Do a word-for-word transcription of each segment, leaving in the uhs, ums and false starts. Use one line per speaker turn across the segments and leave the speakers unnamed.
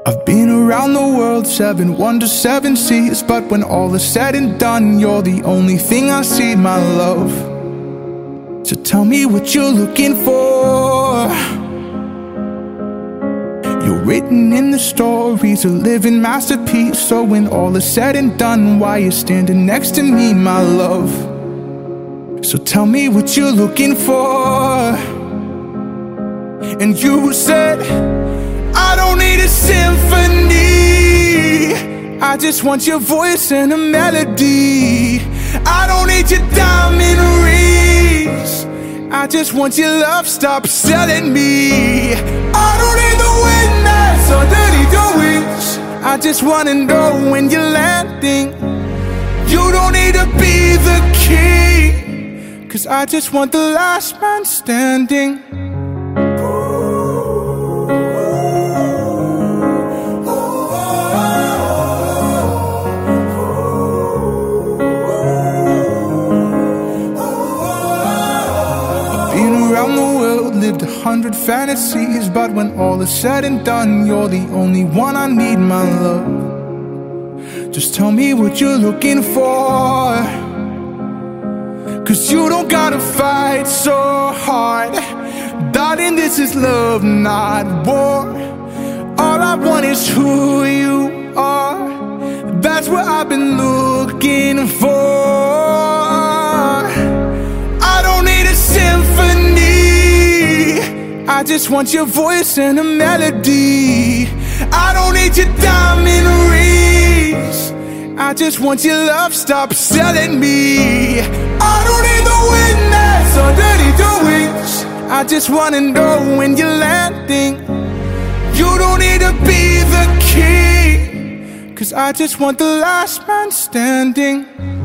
I've been around the world, seven wonders, seven seas, but when all is said and done, you're the only thing I see, my love. So tell me what you're looking for. You're written in the stories, a living masterpiece. So when all is said and done, why you standing next to me, my love? So tell me what you're looking for. And you said, I don't need a symphony, I just want your voice and a melody. I don't need your diamond rings, I just want your love, stop selling me. I don't need the wind that's underneath your wings, I just wanna know when you're landing. You don't need to be the king, 'cause I just want the last man standing. Lived a hundred fantasies, but when all is said and done, you're the only one I need, my love. Just tell me what you're looking for, 'cause you don't gotta fight so hard. Darling, this is love, not war. All I want is who you are, that's what I've been looking for. I don't need a symphony, I just want your voice and a melody. I don't need your diamond rings, I just want your love, stop selling me. I don't need the wind that's underneath your wings, I just wanna know when you're landing. You don't need to be the king, 'cause I just want the last man standing.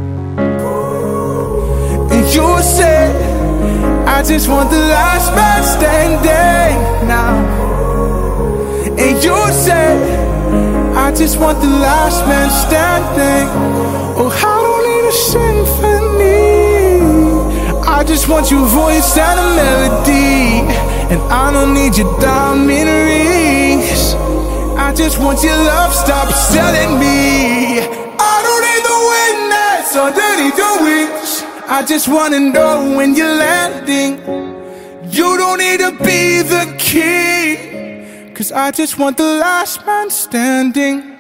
And you said, I just want the last man standing now. And you said, I just want the last man standing. Oh, I don't need a symphony, I just want your voice and a melody. And I don't need your diamond rings, I just want your love, stop selling me. I don't need the wind that's underneath your wings, I just wanna know when you're landing. You don't need to be the king, 'cause I just want the last man standing.